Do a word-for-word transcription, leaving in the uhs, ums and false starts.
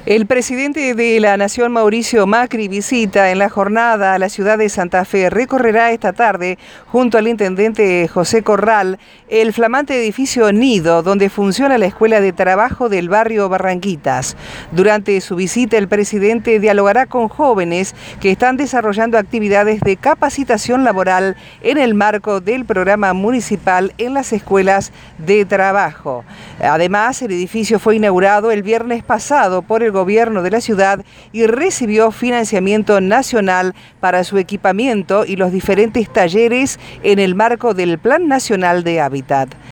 El presidente de la Nación, Mauricio Macri, visita en la jornada a la ciudad de Santa Fe. Recorrerá esta tarde, junto al intendente José Corral, el flamante edificio Nido, donde funciona la Escuela de Trabajo del barrio Barranquitas. Durante su visita, el presidente dialogará con jóvenes que están desarrollando actividades de capacitación laboral en el marco del programa municipal en las escuelas de trabajo. Además, el edificio fue inaugurado el viernes pasado por el gobierno de la ciudad y recibió financiamiento nacional para su equipamiento y los diferentes talleres en el marco del Plan Nacional de Hábitat.